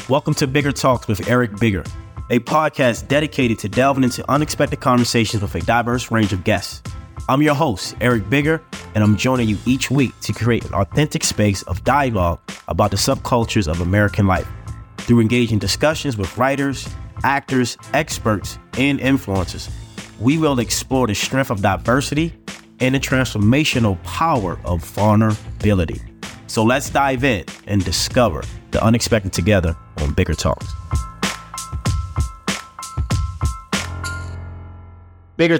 Welcome to Bigger Talks with Eric Bigger, a podcast dedicated to delving into unexpected conversations with a diverse range of guests. I'm your host, Eric Bigger, and I'm joining you each week to create an authentic space of dialogue about the subcultures of American life. Through engaging discussions with writers, actors, experts, and influencers, we will explore the strength of diversity and the transformational power of vulnerability. So let's dive in and discover the unexpected together on Bigger Talks. Bigger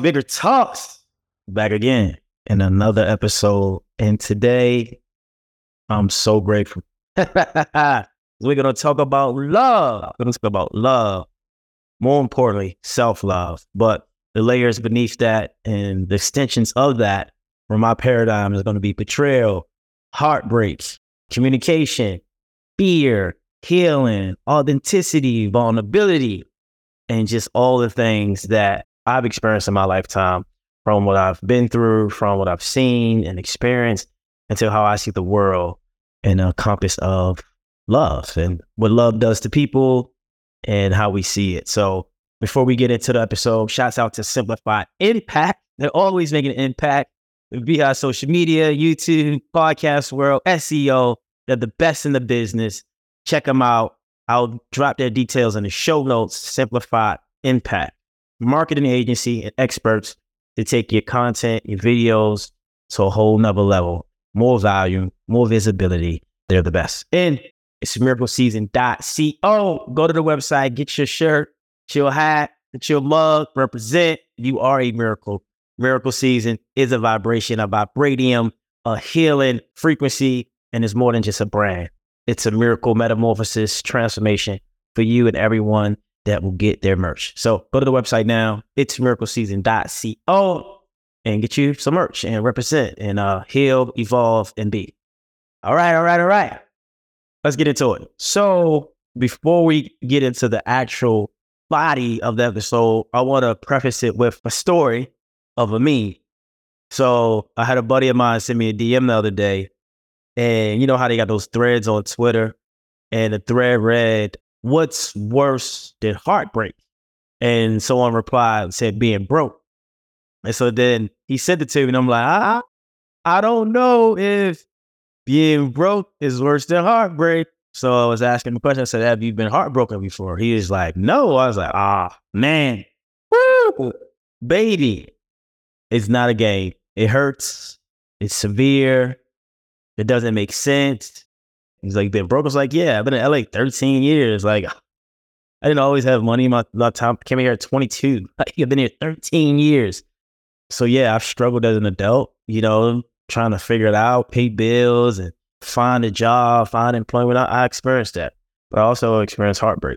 Talks. Back again in another episode. And today, I'm so grateful. We're going to talk about love. We're going to talk about love. More importantly, self-love. But the layers beneath that and the extensions of that from my paradigm is going to be betrayal, heartbreak, communication, fear, healing, authenticity, vulnerability, and just all the things that I've experienced in my lifetime, from what I've been through, from what I've seen and experienced, until how I see the world in a compass of love and what love does to people and how we see it. So before we get into the episode, shouts out to Simplify Impact. They're always making an impact via social media, YouTube, podcast world, SEO. They're the best in the business. Check them out. I'll drop their details in the show notes. Simplify Impact, marketing agency and experts to take your content, your videos to a whole nother level. More value, more visibility. They're the best. And it's miracleseason.co. Go to the website, get your shirt, get your hat, get your mug, represent. You are a miracle. Miracle Season is a vibration, a vibranium, a healing frequency, and it's more than just a brand. It's a miracle metamorphosis transformation for you and everyone that will get their merch. So go to the website now. It's miracleseason.co and get you some merch and represent and heal, evolve, and be. All right. Let's get into it. So before we get into the actual body of the episode, I want to preface it with a story of a meme. So I had a buddy of mine send me a DM the other day, and you know how they got those threads on Twitter, and the thread read, "What's worse than heartbreak?" And someone replied and said, "Being broke." And so then he sent it to me, and I'm like, I don't know if being broke is worse than heartbreak. So I was asking the question. I said, "Have you been heartbroken before?" He was like, "No." I was like, man, woo, baby. It's not a game. It hurts. It's severe. It doesn't make sense. He's like, "Been broke?" I was like, "Yeah, I've been in LA 13 years. Like, I didn't always have money in my time. I came here at 22. I've been here 13 years. So yeah, I've struggled as an adult, trying to figure it out, pay bills and find a job, find employment. I experienced that, but I also experienced heartbreak.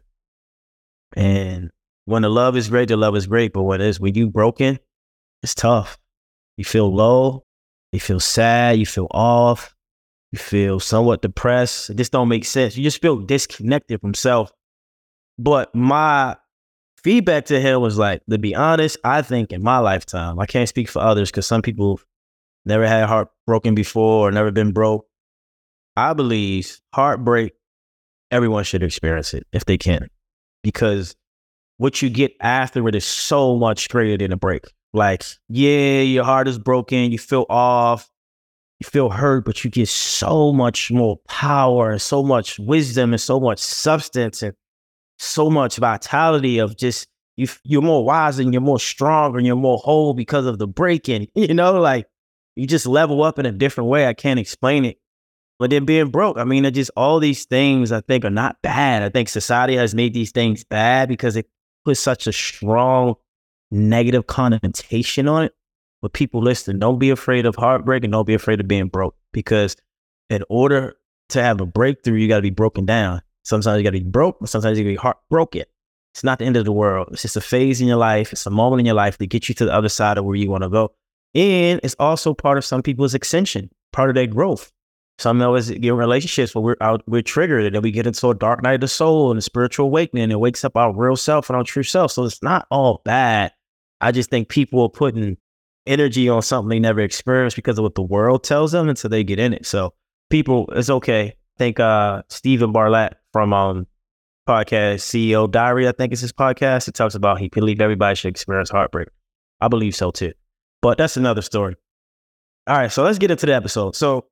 And when the love is great, but when you broken, it's tough. You feel low, you feel sad, you feel off, you feel somewhat depressed. It just don't make sense. You just feel disconnected from self. But my feedback to him was like, to be honest, I think in my lifetime, I can't speak for others because some people never had heart broken before or never been broke. I believe heartbreak, everyone should experience it if they can, because what you get after it is so much greater than a break. Like, yeah, your heart is broken, you feel off, you feel hurt, but you get so much more power and so much wisdom and so much substance and so much vitality of just, you're more wise and you're more strong and you're more whole because of the breaking, like you just level up in a different way. I can't explain it. But then being broke, it just, all these things I think are not bad. I think society has made these things bad because it puts such a strong negative connotation on it. But people, listen, don't be afraid of heartbreak and don't be afraid of being broke, because in order to have a breakthrough, you got to be broken down. Sometimes you got to be broke, but sometimes you got to be heartbroken. It's not the end of the world. It's just a phase in your life. It's a moment in your life to get you to the other side of where you want to go. And it's also part of some people's ascension, part of their growth. Some of us get in relationships where we're triggered, and then we get into a dark night of the soul and a spiritual awakening, and it wakes up our real self and our true self. So it's not all bad. I just think people are putting energy on something they never experienced because of what the world tells them until they get in it. So people, it's okay. I think Stephen Bartlett from podcast, CEO Diary, I think is his podcast. It talks about he believed everybody should experience heartbreak. I believe so too. But that's another story. All right, so let's get into the episode. So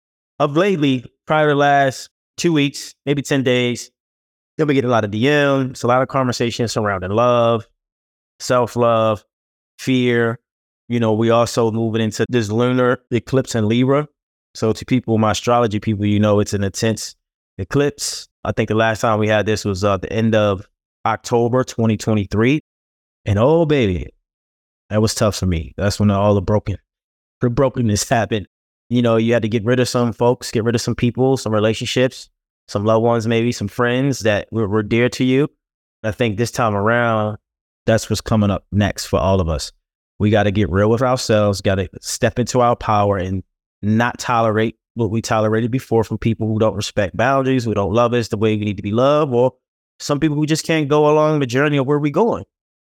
of lately, probably the last 2 weeks, maybe 10 days, you'll be getting a lot of DMs, a lot of conversations surrounding love, self-love, fear. You know, we also moving into this lunar eclipse in Libra. So to people, my astrology people, you know, it's an intense eclipse. I think the last time we had this was the end of October 2023. And oh, baby, that was tough for me. That's when all the brokenness happened. You know, you had to get rid of some folks, get rid of some people, some relationships, some loved ones, maybe some friends that were dear to you. I think this time around, that's what's coming up next for all of us. We got to get real with ourselves, got to step into our power and not tolerate what we tolerated before from people who don't respect boundaries, who don't love us the way we need to be loved, or some people who just can't go along the journey of where we're going.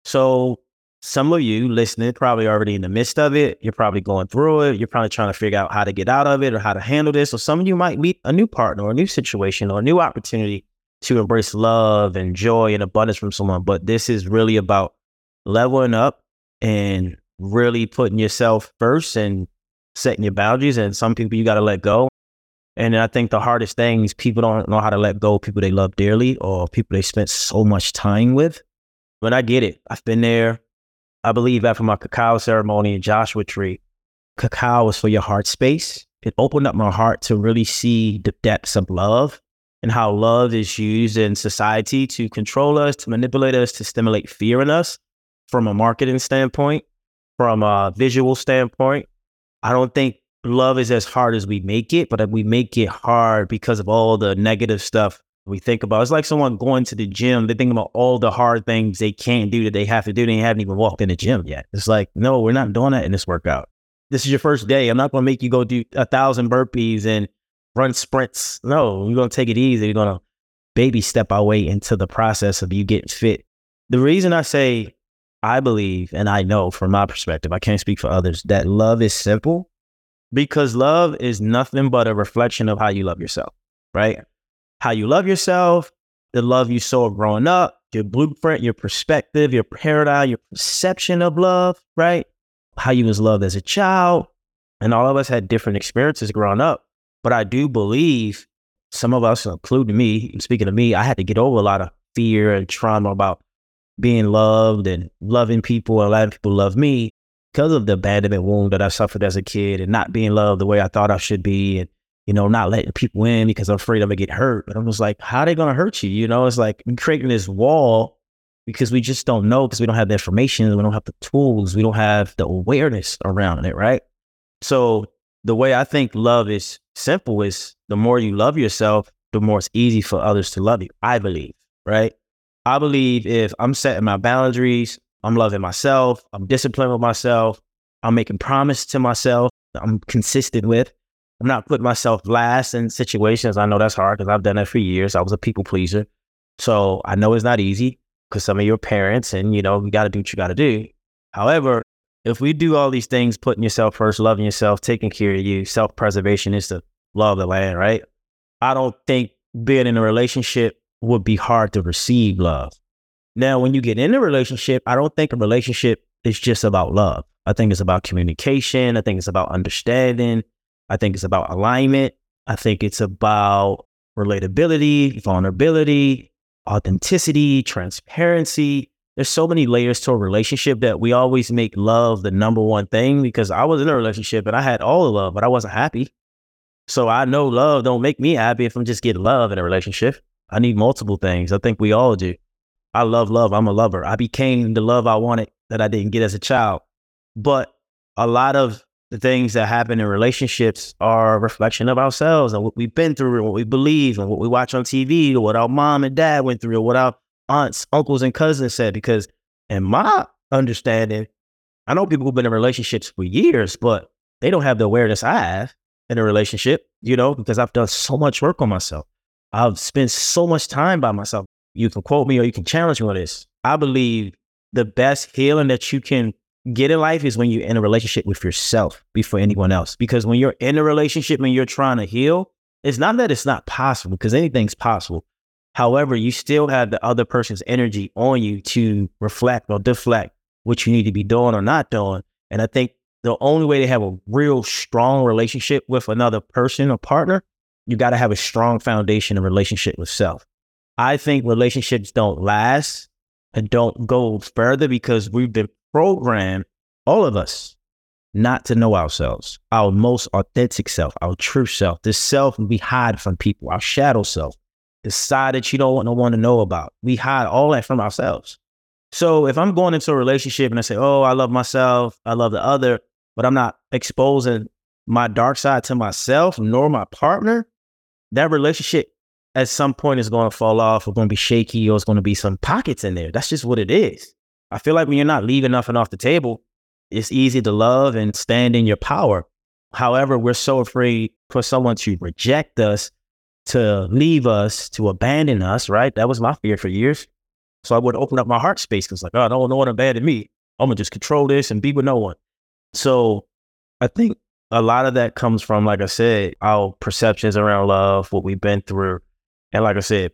So some of you listening probably already in the midst of it. You're probably going through it. You're probably trying to figure out how to get out of it or how to handle this. Or some of you might meet a new partner or a new situation or a new opportunity to embrace love and joy and abundance from someone. But this is really about leveling up and really putting yourself first and setting your boundaries. And some people you got to let go. And I think the hardest thing is people don't know how to let go of people they love dearly or people they spent so much time with. But I get it. I've been there. I believe after my cacao ceremony in Joshua Tree, cacao was for your heart space. It opened up my heart to really see the depths of love and how love is used in society to control us, to manipulate us, to stimulate fear in us from a marketing standpoint, from a visual standpoint. I don't think love is as hard as we make it, but we make it hard because of all the negative stuff we think about. It's like someone going to the gym. They think about all the hard things they can't do that they have to do. They haven't even walked in the gym yet. It's like, no, we're not doing that in this workout. This is your first day. I'm not going to make you go do 1,000 burpees and run sprints. No, we're going to take it easy. We're going to baby step our way into the process of you getting fit. The reason I say I believe, and I know from my perspective, I can't speak for others, that love is simple because love is nothing but a reflection of how you love yourself, right? How you love yourself, the love you saw growing up, your blueprint, your perspective, your paradigm, your perception of love, right? How you was loved as a child. And all of us had different experiences growing up. But I do believe some of us, including me, speaking of me, I had to get over a lot of fear and trauma about being loved and loving people and letting people love me because of the abandonment wound that I suffered as a kid and not being loved the way I thought I should be. And not letting people in because I'm afraid I'm gonna get hurt. But I was like, how are they gonna hurt you? It's like we're creating this wall because we just don't know, because we don't have the information, we don't have the tools, we don't have the awareness around it, right? So the way I think love is simple is the more you love yourself, the more it's easy for others to love you, I believe, right? I believe if I'm setting my boundaries, I'm loving myself, I'm disciplined with myself, I'm making promises to myself, I'm consistent with, I'm not putting myself last in situations. I know that's hard because I've done that for years. I was a people pleaser. So I know it's not easy because some of your parents and, you got to do what you got to do. However, if we do all these things, putting yourself first, loving yourself, taking care of you, self-preservation is the law of the land, right? I don't think being in a relationship would be hard to receive love. Now, when you get in a relationship, I don't think a relationship is just about love. I think it's about communication. I think it's about understanding. I think it's about alignment. I think it's about relatability, vulnerability, authenticity, transparency. There's so many layers to a relationship that we always make love the number one thing, because I was in a relationship and I had all the love, but I wasn't happy. So I know love don't make me happy if I'm just getting love in a relationship. I need multiple things. I think we all do. I love love. I'm a lover. I became the love I wanted that I didn't get as a child. But a lot of the things that happen in relationships are a reflection of ourselves and what we've been through and what we believe and what we watch on TV or what our mom and dad went through or what our aunts, uncles, and cousins said. Because in my understanding, I know people who've been in relationships for years, but they don't have the awareness I have in a relationship, because I've done so much work on myself. I've spent so much time by myself. You can quote me or you can challenge me on this. I believe the best healing that you can get in life is when you're in a relationship with yourself before anyone else. Because when you're in a relationship and you're trying to heal, it's not that it's not possible, because anything's possible. However, you still have the other person's energy on you to reflect or deflect what you need to be doing or not doing. And I think the only way to have a real strong relationship with another person or partner, you got to have a strong foundation in relationship with self. I think relationships don't last and don't go further because we've been programmed, all of us, not to know ourselves, our most authentic self, our true self, this self we hide from people, our shadow self, the side that you don't want no one to know about. We hide all that from ourselves. So if I'm going into a relationship and I say, oh, I love myself, I love the other, but I'm not exposing my dark side to myself nor my partner, that relationship at some point is going to fall off or going to be shaky or it's going to be some pockets in there. That's just what it is. I feel like when you're not leaving nothing off the table, it's easy to love and stand in your power. However, we're so afraid for someone to reject us, to leave us, to abandon us, right? That was my fear for years. So I would open up my heart space because like, oh, no one abandoned me. I'm going to just control this and be with no one. So I think a lot of that comes from, like I said, our perceptions around love, what we've been through. And like I said,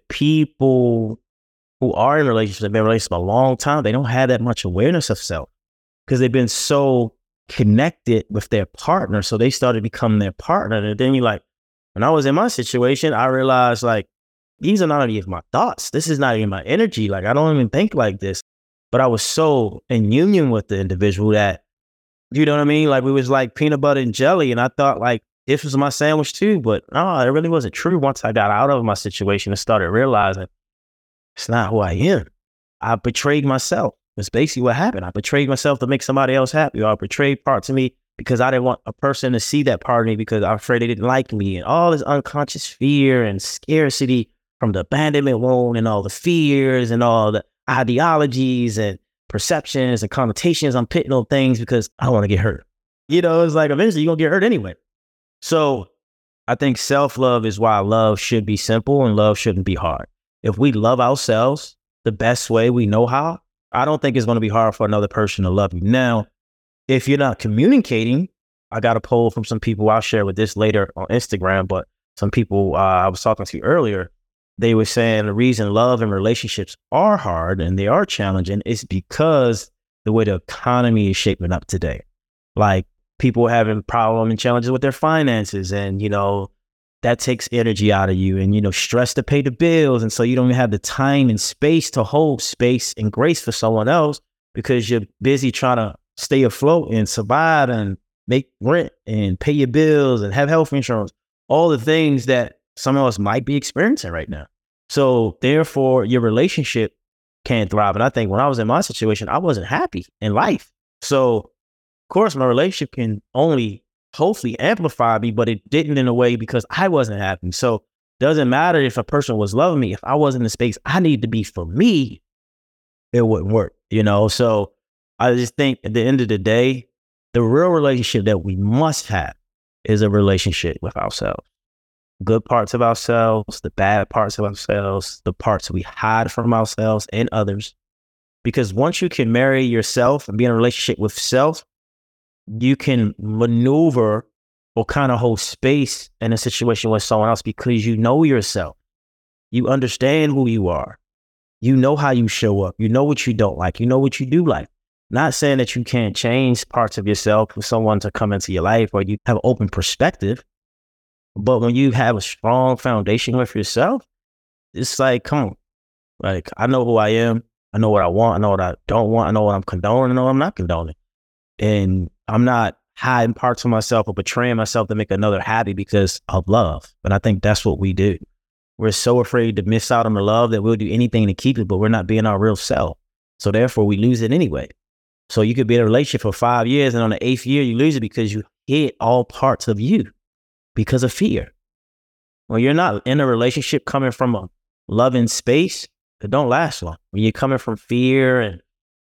people who are in relationships, have been in relationships a long time, they don't have that much awareness of self because they've been so connected with their partner. So they started becoming their partner. And then you're like, when I was in my situation, I realized like, these are not even my thoughts. This is not even my energy. Like, I don't even think like this. But I was so in union with the individual that, you know what I mean? Like, we was like peanut butter and jelly. And I thought like, this was my sandwich too. But no, it really wasn't true. Once I got out of my situation and started realizing it's not who I am. I betrayed myself. That's basically what happened. I betrayed myself to make somebody else happy. Or I betrayed parts of me because I didn't want a person to see that part of me because I'm afraid they didn't like me. And all this unconscious fear and scarcity from the abandonment wound and all the fears and all the ideologies and perceptions and connotations I'm putting on things because I want to get hurt. You know, it's like eventually you're going to get hurt anyway. So I think self-love is why love should be simple and love shouldn't be hard. If we love ourselves the best way we know how, I don't think it's going to be hard for another person to love you. Now, if you're not communicating, I got a poll from some people. I'll share with this later on Instagram, but some people I was talking to earlier, they were saying the reason love and relationships are hard and they are challenging is because the way the economy is shaping up today. Like people are having problems and challenges with their finances and, you know, that takes energy out of you and, you know, stress to pay the bills. And so you don't even have the time and space to hold space and grace for someone else because you're busy trying to stay afloat and survive and make rent and pay your bills and have health insurance, all the things that some of us might be experiencing right now. So therefore, your relationship can't thrive. And I think when I was in my situation, I wasn't happy in life. So, of course, my relationship can only hopefully amplify me, but it didn't in a way because I wasn't happy. So it doesn't matter if a person was loving me. If I wasn't in the space I need to be for me, it wouldn't work, you know? So I just think at the end of the day, the real relationship that we must have is a relationship with ourselves. Good parts of ourselves, the bad parts of ourselves, the parts we hide from ourselves and others. Because once you can marry yourself and be in a relationship with self, you can maneuver or kind of hold space in a situation with someone else because you know yourself. You understand who you are. You know how you show up. You know what you don't like. You know what you do like. Not saying that you can't change parts of yourself for someone to come into your life or you have an open perspective. But when you have a strong foundation with yourself, it's like, come on, like, I know who I am. I know what I want. I know what I don't want. I know what I'm condoning. I know what I'm not condoning. And I'm not hiding parts of myself or betraying myself to make another happy because of love. But I think that's what we do. We're so afraid to miss out on the love that we'll do anything to keep it, but we're not being our real self. So therefore we lose it anyway. So you could be in a relationship for 5 years and on the 8th year, you lose it because you hid all parts of you because of fear. When you're not in a relationship coming from a loving space, it don't last long. When you're coming from fear and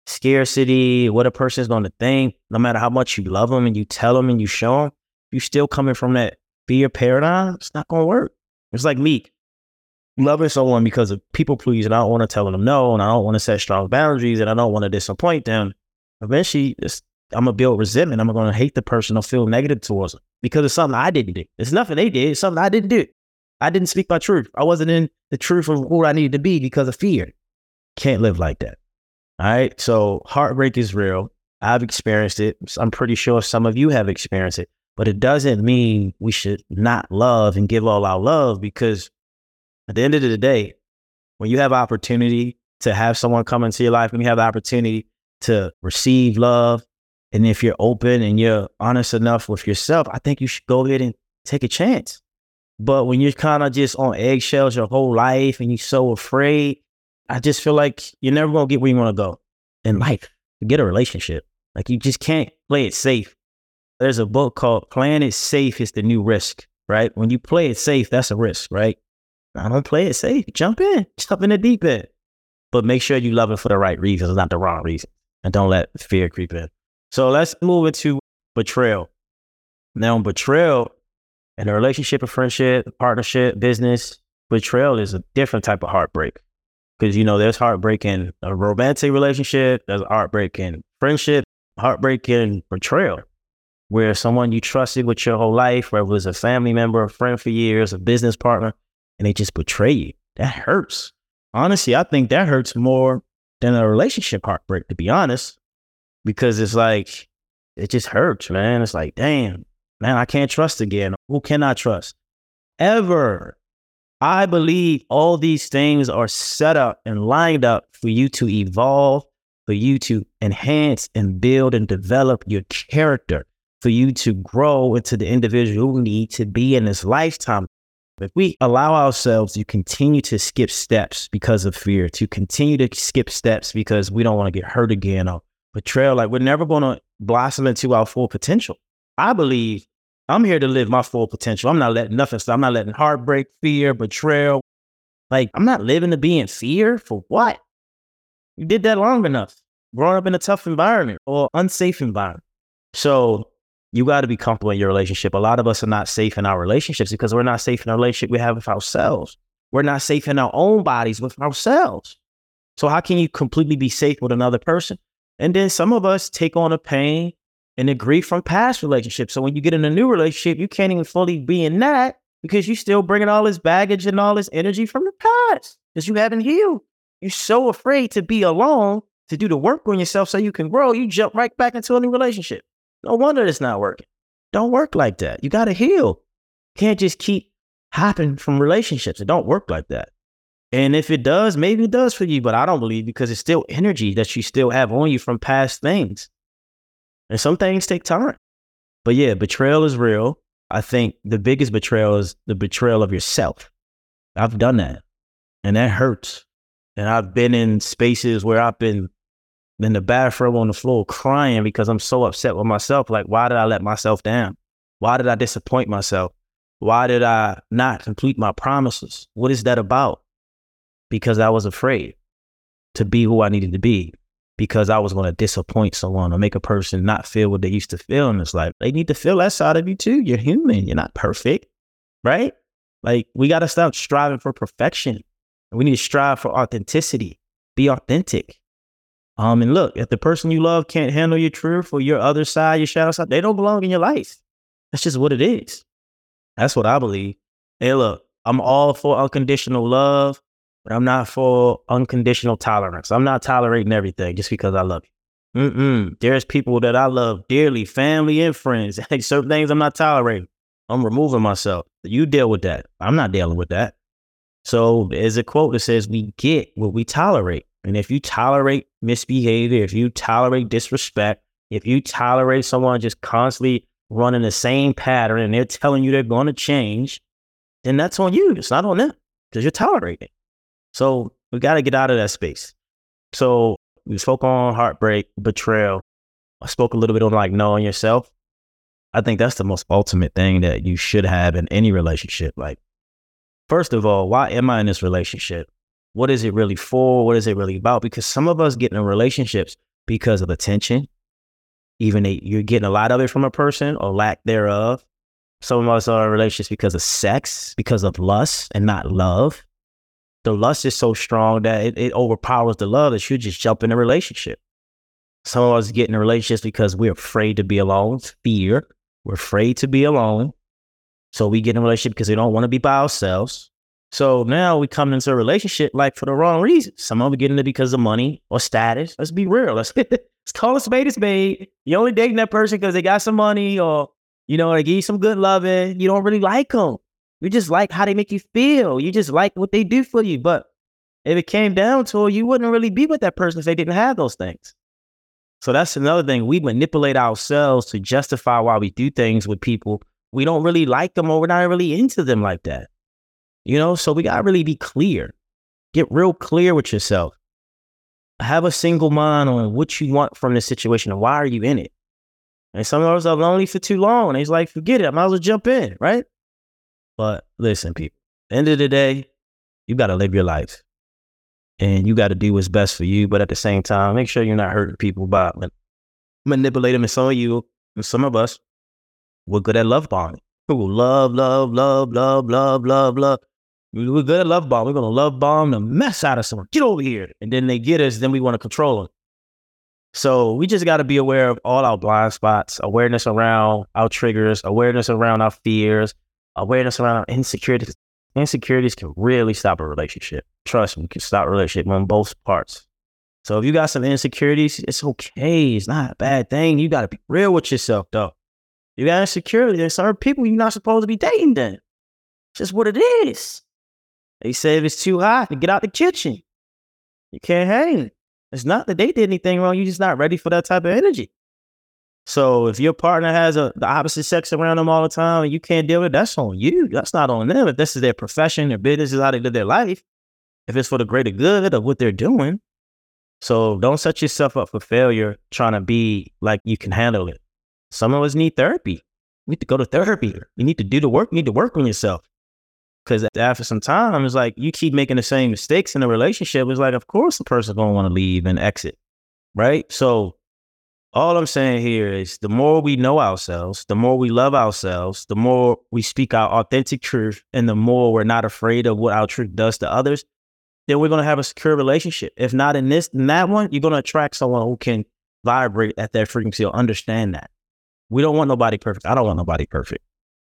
scarcity, what a person is going to think, no matter how much you love them and you tell them and you show them, you still coming from that fear paradigm, it's not going to work. It's like me loving someone because of people please and I don't want to tell them no and I don't want to set strong boundaries and I don't want to disappoint them. Eventually, I'm going to build resentment. I'm going to hate the person or feel negative towards them because it's something I didn't do. It's nothing they did. It's something I didn't do. I didn't speak my truth. I wasn't in the truth of who I needed to be because of fear. Can't live like that. All right. So heartbreak is real. I've experienced it. I'm pretty sure some of you have experienced it, but it doesn't mean we should not love and give all our love, because at the end of the day, when you have opportunity to have someone come into your life, when you have the opportunity to receive love, and if you're open and you're honest enough with yourself, I think you should go ahead and take a chance. But when you're kind of just on eggshells your whole life and you're so afraid, I just feel like you're never going to get where you want to go in life. Get a relationship. Like, you just can't play it safe. There's a book called Playing It Safe is the New Risk, right? When you play it safe, that's a risk, right? I don't play it safe. Jump in the deep end. But make sure you love it for the right reasons, not the wrong reason. And don't let fear creep in. So let's move into betrayal. Now, betrayal in a relationship, a friendship, a partnership, business, betrayal is a different type of heartbreak. Because, there's heartbreak in a romantic relationship, there's heartbreak in friendship, heartbreak in betrayal, where someone you trusted with your whole life, whether it was a family member, a friend for years, a business partner, and they just betray you. That hurts. Honestly, I think that hurts more than a relationship heartbreak, to be honest, because it's like, it just hurts, man. It's like, damn, man, I can't trust again. Who can I trust? Ever. I believe all these things are set up and lined up for you to evolve, for you to enhance and build and develop your character, for you to grow into the individual you need to be in this lifetime. If we allow ourselves to continue to skip steps because of fear, to continue to skip steps because we don't want to get hurt again or betrayal, like, we're never going to blossom into our full potential. I believe I'm here to live my full potential. I'm not letting nothing stop. I'm not letting heartbreak, fear, betrayal. Like, I'm not living to be in fear for what? You did that long enough, growing up in a tough environment or unsafe environment. So you got to be comfortable in your relationship. A lot of us are not safe in our relationships because we're not safe in our relationship we have with ourselves. We're not safe in our own bodies with ourselves. So how can you completely be safe with another person? And then some of us take on the pain and the grief from past relationships. So when you get in a new relationship, you can't even fully be in that because you're still bringing all this baggage and all this energy from the past because you haven't healed. You're so afraid to be alone, to do the work on yourself so you can grow. You jump right back into a new relationship. No wonder it's not working. Don't work like that. You got to heal. You can't just keep hopping from relationships. It don't work like that. And if it does, maybe it does for you, but I don't believe, because it's still energy that you still have on you from past things. And some things take time. But yeah, betrayal is real. I think the biggest betrayal is the betrayal of yourself. I've done that. And that hurts. And I've been in spaces where I've been in the bathroom on the floor crying because I'm so upset with myself. Like, why did I let myself down? Why did I disappoint myself? Why did I not complete my promises? What is that about? Because I was afraid to be who I needed to be, because I was going to disappoint someone or make a person not feel what they used to feel in this life. They need to feel that side of you too. You're human. You're not perfect, right? Like, we got to stop striving for perfection. We need to strive for authenticity. Be authentic. And look, if the person you love can't handle your truth or your other side, your shadow side, they don't belong in your life. That's just what it is. That's what I believe. Hey, look, I'm all for unconditional love, but I'm not for unconditional tolerance. I'm not tolerating everything just because I love you. There's people that I love dearly, family and friends. Certain things I'm not tolerating. I'm removing myself. You deal with that. I'm not dealing with that. So there's a quote that says, we get what we tolerate. And if you tolerate misbehavior, if you tolerate disrespect, if you tolerate someone just constantly running the same pattern and they're telling you they're going to change, then that's on you. It's not on them because you're tolerating it. So we got to get out of that space. So we spoke on heartbreak, betrayal. I spoke a little bit on like knowing yourself. I think that's the most ultimate thing that you should have in any relationship. Like, first of all, why am I in this relationship? What is it really for? What is it really about? Because some of us get in relationships because of attention. Even you're getting a lot of it from a person or lack thereof. Some of us are in relationships because of sex, because of lust and not love. The lust is so strong that it overpowers the love that you just jump in a relationship. Some of us get in relationships because we're afraid to be alone. Fear. We're afraid to be alone. So we get in a relationship because we don't want to be by ourselves. So now we come into a relationship like for the wrong reasons. Some of them get into it because of money or status. Let's be real. Let's call a spade. You're only dating that person because they got some money or, they give you some good loving. You don't really like them. You just like how they make you feel. You just like what they do for you. But if it came down to it, you wouldn't really be with that person if they didn't have those things. So that's another thing. We manipulate ourselves to justify why we do things with people. We don't really like them or we're not really into them like that. So we got to really be clear. Get real clear with yourself. Have a single mind on what you want from this situation and why are you in it. And some of us are lonely for too long. And it's like, forget it. I might as well jump in, right? But listen, people, at the end of the day, you got to live your life. And you got to do what's best for you. But at the same time, make sure you're not hurting people by manipulating them. And some of you, and some of us, we're good at love bombing. We're good at love bomb. We're going to love bomb the mess out of someone. Get over here. And then they get us. Then we want to control them. So we just got to be aware of all our blind spots, awareness around our triggers, awareness around our fears, awareness around our insecurities. Insecurities can really stop a relationship. Trust me, it can stop a relationship on both parts. So if you got some insecurities, it's okay. It's not a bad thing. You got to be real with yourself, though. You got insecurity. There's certain people you're not supposed to be dating then. It's just what it is. They say if it's too hot, to get out the kitchen. You can't hang. It's not that they did anything wrong. You're just not ready for that type of energy. So if your partner has the opposite sex around them all the time and you can't deal with it, that's on you. That's not on them. If this is their profession, their business, is how they live their life, if it's for the greater good of what they're doing. So don't set yourself up for failure trying to be like you can handle it. Some of us need therapy. You need to go to therapy. You need to do the work. You need to work on yourself. Because after some time, it's like you keep making the same mistakes in a relationship. It's like, of course, the person's going to want to leave and exit. Right? So all I'm saying here is the more we know ourselves, the more we love ourselves, the more we speak our authentic truth, and the more we're not afraid of what our truth does to others, then we're going to have a secure relationship. If not in that one, you're going to attract someone who can vibrate at that frequency or understand that. We don't want nobody perfect. I don't want nobody perfect.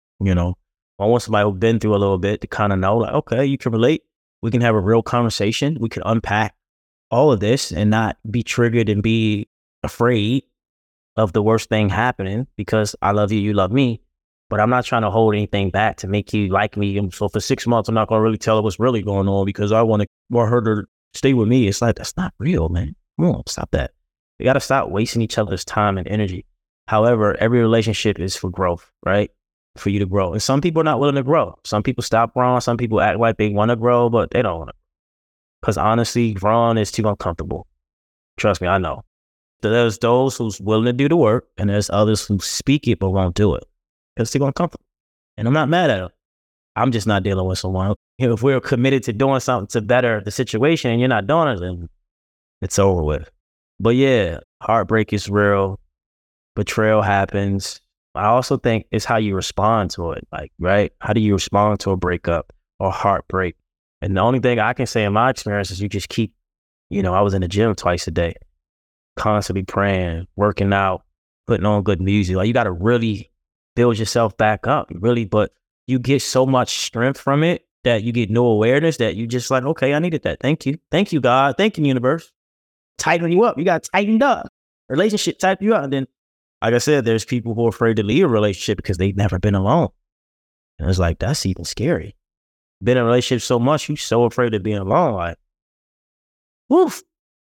I want somebody who's been through a little bit to kind of know, like, okay, you can relate. We can have a real conversation. We can unpack all of this and not be triggered and be afraid of the worst thing happening because I love you, you love me. But I'm not trying to hold anything back to make you like me. And so for 6 months, I'm not going to really tell her what's really going on because I want her to stay with me. It's like, that's not real, man. Come on, stop that. We got to stop wasting each other's time and energy. However, every relationship is for growth, right? For you to grow. And some people are not willing to grow. Some people stop growing. Some people act like they want to grow, but they don't want to. Because honestly, growing is too uncomfortable. Trust me, I know. There's those who's willing to do the work, and there's others who speak it but won't do it. Because they're uncomfortable. And I'm not mad at them. I'm just not dealing with someone. If we're committed to doing something to better the situation and you're not doing it, then it's over with. But yeah, heartbreak is real. Betrayal happens. I also think it's how you respond to it. Like, right? How do you respond to a breakup or heartbreak? And the only thing I can say in my experience is you just keep, I was in the gym twice a day, constantly praying, working out, putting on good music. Like, you got to really build yourself back up, really. But you get so much strength from it that you get no awareness that you just like, okay, I needed that. Thank you. Thank you, God. Thank you, universe. Tighten you up. You got tightened up. Relationship tighten you up. And then, like I said, there's people who are afraid to leave a relationship because they've never been alone. And it's like, that's even scary. Been in a relationship so much, you're so afraid of being alone. Like, woof,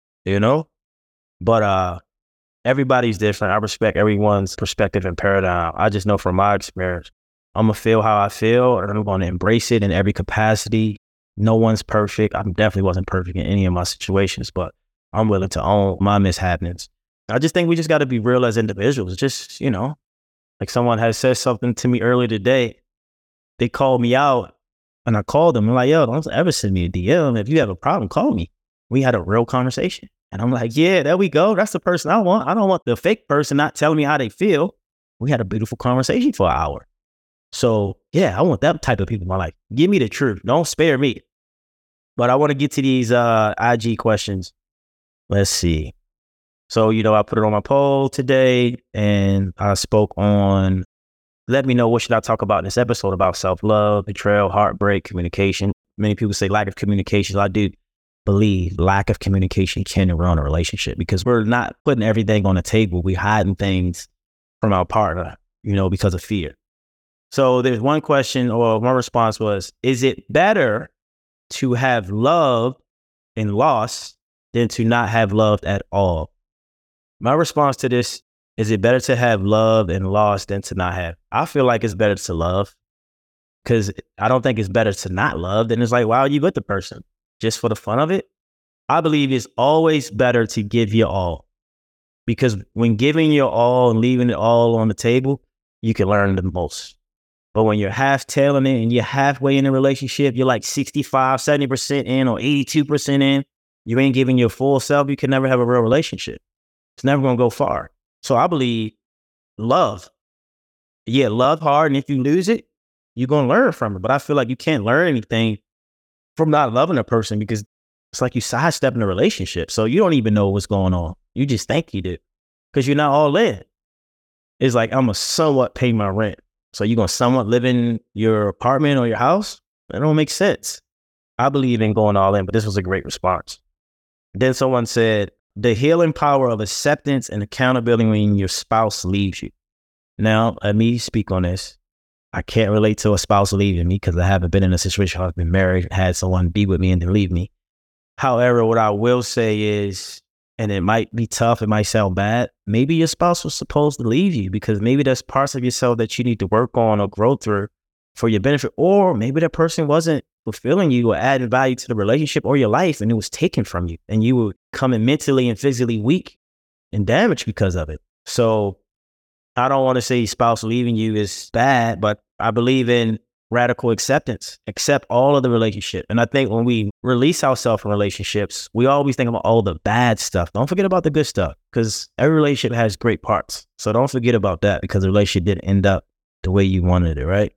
But everybody's different. I respect everyone's perspective and paradigm. I just know from my experience, I'm going to feel how I feel and I'm going to embrace it in every capacity. No one's perfect. I definitely wasn't perfect in any of my situations, but I'm willing to own my mishappenings. I just think we just got to be real as individuals. Just, like someone has said something to me earlier today. They called me out and I called them. I'm like, yo, don't ever send me a DM. If you have a problem, call me. We had a real conversation. And I'm like, yeah, there we go. That's the person I want. I don't want the fake person not telling me how they feel. We had a beautiful conversation for an hour. So yeah, I want that type of people in my life. Give me the truth. Don't spare me. But I want to get to these IG questions. Let's see. So, I put it on my poll today and I spoke on let me know what should I talk about in this episode about self-love, betrayal, heartbreak, communication. Many people say lack of communication. I do believe lack of communication can ruin a relationship because we're not putting everything on the table. We're hiding things from our partner, because of fear. So there's one question or one response was, is it better to have loved and lost than to not have loved at all? My response to this, is it better to have loved and lost than to not have? I feel like it's better to love because I don't think it's better to not love. Then it's like, why are you with the person? Just for the fun of it? I believe it's always better to give your all because when giving your all and leaving it all on the table, you can learn the most. But when you're half tailing it and you're halfway in a relationship, you're like 65, 70% in or 82% in, you ain't giving your full self, you can never have a real relationship. It's never going to go far. So I believe love. Yeah, love hard. And if you lose it, you're going to learn from it. But I feel like you can't learn anything from not loving a person because it's like you sidestepping a relationship. So you don't even know what's going on. You just think you do because you're not all in. It's like, I'm going to somewhat pay my rent. So you're going to somewhat live in your apartment or your house? That don't make sense. I believe in going all in, but this was a great response. Then someone said, the healing power of acceptance and accountability when your spouse leaves you. Now, let me speak on this. I can't relate to a spouse leaving me because I haven't been in a situation where I've been married, had someone be with me and then leave me. However, what I will say is, and it might be tough, it might sound bad, maybe your spouse was supposed to leave you because maybe there's parts of yourself that you need to work on or grow through for your benefit. Or maybe that person wasn't fulfilling you or adding value to the relationship or your life and it was taken from you and you were coming mentally and physically weak and damaged because of it. So I don't want to say spouse leaving you is bad, but I believe in radical acceptance. Accept all of the relationship. And I think when we release ourselves from relationships, we always think about all the bad stuff. Don't forget about the good stuff because every relationship has great parts. So don't forget about that because the relationship didn't end up the way you wanted it, right?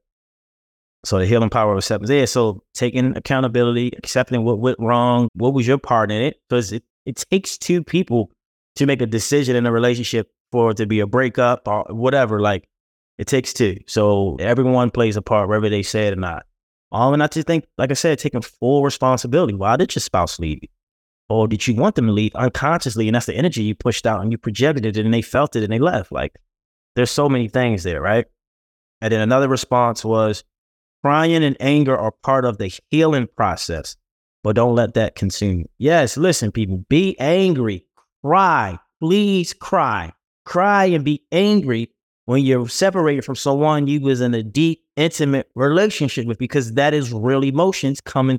So the healing power of acceptance. Yeah, so taking accountability, accepting what went wrong, what was your part in it? Because it takes two people to make a decision in a relationship for it to be a breakup or whatever. Like, it takes two. So everyone plays a part, whether they say it or not. And I just think, like I said, taking full responsibility. Why did your spouse leave you? Or did you want them to leave unconsciously? And that's the energy you pushed out and you projected it and they felt it and they left. Like, there's so many things there, right? And then another response was, crying and anger are part of the healing process, but don't let that consume you. Yes, listen, people, be angry, cry, please cry and be angry when you're separated from someone you was in a deep, intimate relationship with, because that is real emotions coming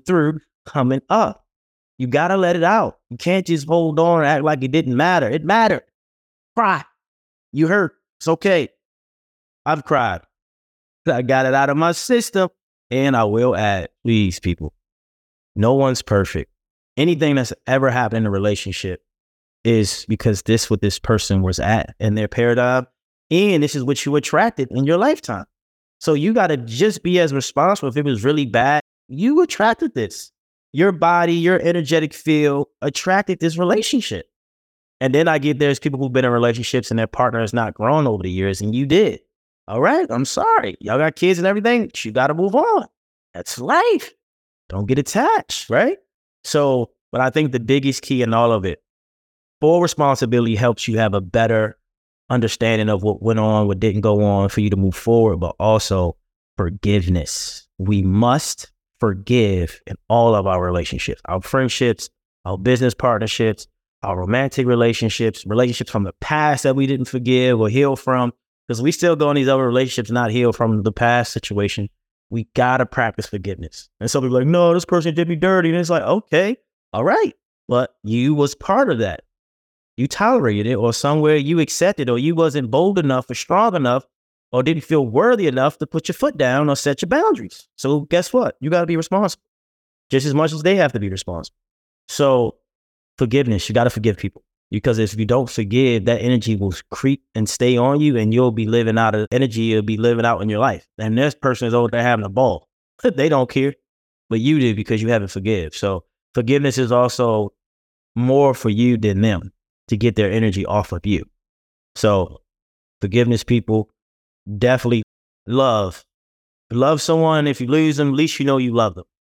up. You got to let it out. You can't just hold on and act like it didn't matter. It mattered. Cry. You hurt. It's okay. I've cried. I got it out of my system. And I will add, please, people, no one's perfect. Anything that's ever happened in a relationship is because this what this person was at in their paradigm. And this is what you attracted in your lifetime. So you got to just be as responsible. If it was really bad, you attracted this. Your body, your energetic field attracted this relationship. And then I get there's people who've been in relationships and their partner has not grown over the years, and you did. All right, I'm sorry. Y'all got kids and everything. You got to move on. That's life. Don't get attached, right? So, but I think the biggest key in all of it, full responsibility helps you have a better understanding of what went on, what didn't go on for you to move forward, but also forgiveness. We must forgive in all of our relationships, our friendships, our business partnerships, our romantic relationships from the past that we didn't forgive or heal from. Because we still go in these other relationships not healed from the past situation. We got to practice forgiveness. And some people are like, no, this person did me dirty. And it's like, okay, all right. But you was part of that. You tolerated it, or somewhere you accepted, or you wasn't bold enough or strong enough or didn't feel worthy enough to put your foot down or set your boundaries. So guess what? You got to be responsible just as much as they have to be responsible. So forgiveness, you got to forgive people. Because if you don't forgive, that energy will creep and stay on you, and you'll be living out of energy you'll be living out in your life. And this person is over there having a ball. They don't care, but you do because you haven't forgive. So forgiveness is also more for you than them to get their energy off of you. So forgiveness, people, definitely love. Love someone. If you lose them, at least you know you love them,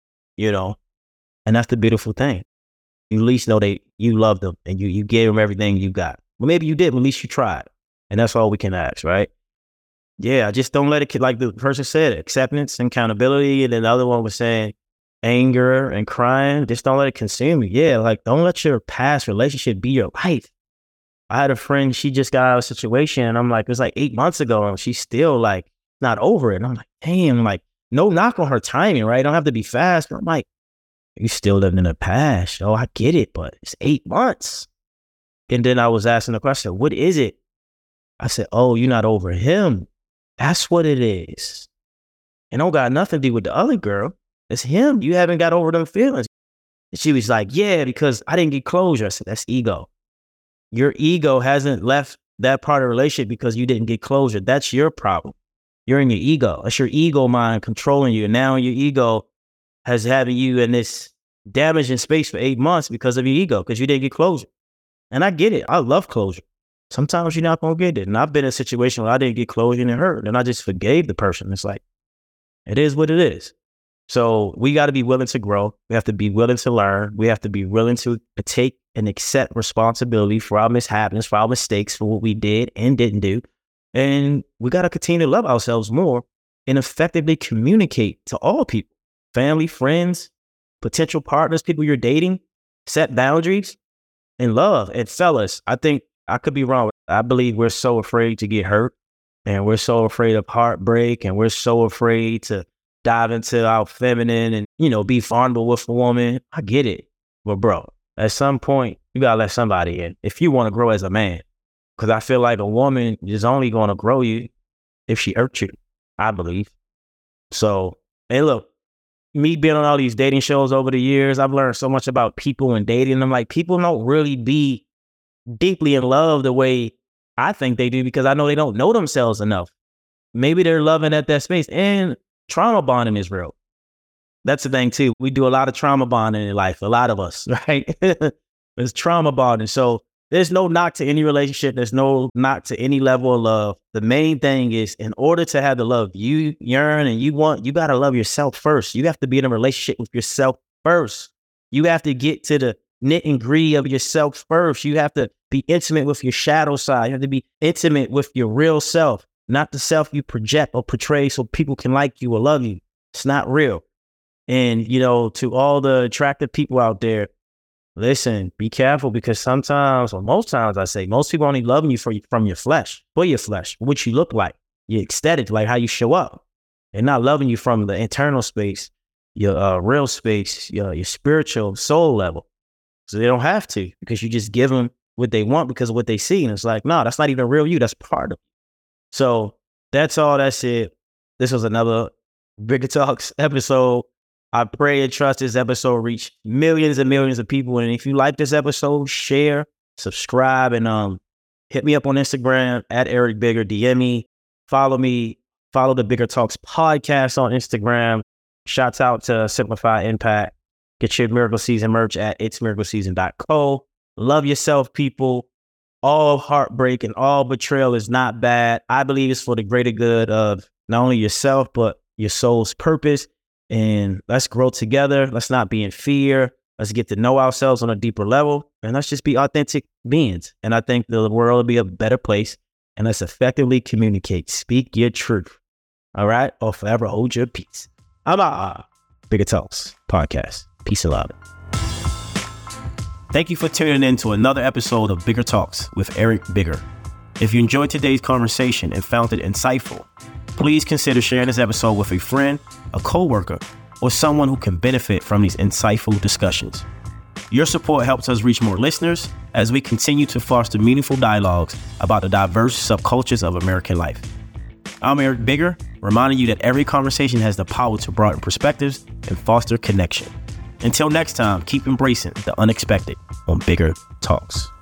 and that's the beautiful thing. You at least know you love them and you gave them everything you got. Well, maybe you did, but at least you tried. And that's all we can ask, right? Yeah, just don't let it, like the person said, acceptance and accountability. And then the other one was saying anger and crying. Just don't let it consume you. Yeah, like don't let your past relationship be your life. I had a friend, she just got out of a situation, and I'm like, it was like 8 months ago, and she's still like not over it. And I'm like, damn, like no knock on her timing, right? Don't have to be fast. But I'm like, you still living in the past. Oh, I get it, but it's 8 months. And then I was asking the question, what is it? I said, oh, you're not over him. That's what it is. It don't got nothing to do with the other girl. It's him. You haven't got over them feelings. And she was like, yeah, because I didn't get closure. I said, that's ego. Your ego hasn't left that part of the relationship because you didn't get closure. That's your problem. You're in your ego. That's your ego mind controlling you. And now your ego has having you in this damaging space for 8 months because of your ego, because you didn't get closure. And I get it. I love closure. Sometimes you're not going to get it. And I've been in a situation where I didn't get closure and it hurt. And I just forgave the person. It's like, it is what it is. So we got to be willing to grow. We have to be willing to learn. We have to be willing to take and accept responsibility for our mishaps, for our mistakes, for what we did and didn't do. And we got to continue to love ourselves more and effectively communicate to all people, family, friends, potential partners, people you're dating, set boundaries and love. And fellas, I think I could be wrong. I believe we're so afraid to get hurt, and we're so afraid of heartbreak, and we're so afraid to dive into our feminine and, be vulnerable with a woman. I get it. But bro, at some point, you got to let somebody in if you want to grow as a man. Because I feel like a woman is only going to grow you if she hurts you, I believe. So, hey, look, me being on all these dating shows over the years, I've learned so much about people and dating. I'm like, people don't really be deeply in love the way I think they do, because I know they don't know themselves enough. Maybe they're loving at that space, and trauma bonding is real. That's the thing too. We do a lot of trauma bonding in life. A lot of us, right? There's trauma bonding. So there's no knock to any relationship. There's no knock to any level of love. The main thing is, in order to have the love you yearn and you want, you got to love yourself first. You have to be in a relationship with yourself first. You have to get to the nit and gritty of yourself first. You have to be intimate with your shadow side. You have to be intimate with your real self, not the self you project or portray so people can like you or love you. It's not real. And, to all the attractive people out there, listen, be careful, because sometimes, or most times I say, most people only love you from your flesh, for your flesh, what you look like, your aesthetic, like how you show up. They're not loving you from the internal space, your real space, your spiritual soul level. So they don't have to, because you just give them what they want because of what they see. And it's like, no, that's not even real you. That's part of you. So that's all. That's it. This was another Bigger Talks episode. I pray and trust this episode reach millions and millions of people. And if you like this episode, share, subscribe, and hit me up on Instagram at Eric Bigger. DM me, follow the Bigger Talks podcast on Instagram. Shouts out to Simplify Impact. Get your Miracle Season merch at itsmiracleseason.co. Love yourself, people. All heartbreak and all betrayal is not bad. I believe it's for the greater good of not only yourself, but your soul's purpose. And let's grow together. Let's not be in fear. Let's get to know ourselves on a deeper level. And let's just be authentic beings. And I think the world will be a better place. And let's effectively communicate. Speak your truth. All right? Or forever hold your peace. I'm out. Bigger Talks podcast. Peace and love. Thank you for tuning in to another episode of Bigger Talks with Eric Bigger. If you enjoyed today's conversation and found it insightful, please consider sharing this episode with a friend, a coworker, or someone who can benefit from these insightful discussions. Your support helps us reach more listeners as we continue to foster meaningful dialogues about the diverse subcultures of American life. I'm Eric Bigger, reminding you that every conversation has the power to broaden perspectives and foster connection. Until next time, keep embracing the unexpected on Bigger Talks.